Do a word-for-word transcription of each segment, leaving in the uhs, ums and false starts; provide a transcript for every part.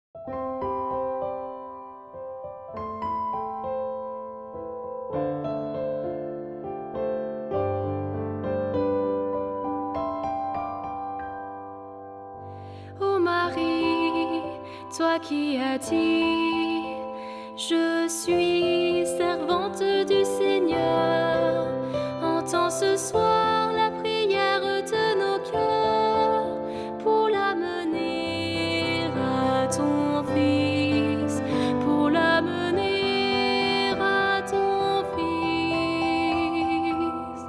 Ô Marie, toi qui as dit, je suis servante du Seigneur, entends ce soir la prière de nos cœurs pour l'amener à ton Fils, pour l'amener à ton Fils.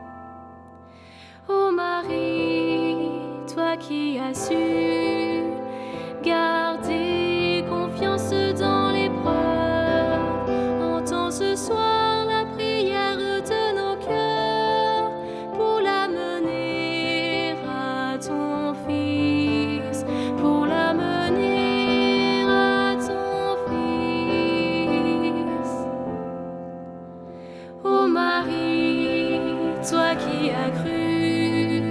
Ô Marie, toi qui as su garder confiance dans l'épreuve, entends ce soir la prière de nos cœurs pour l'amener à ton Fils, pour l'amener à ton Fils. Ô Marie, toi qui as cru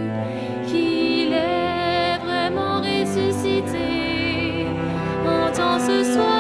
qu'il est vraiment ressuscité, entends ce soir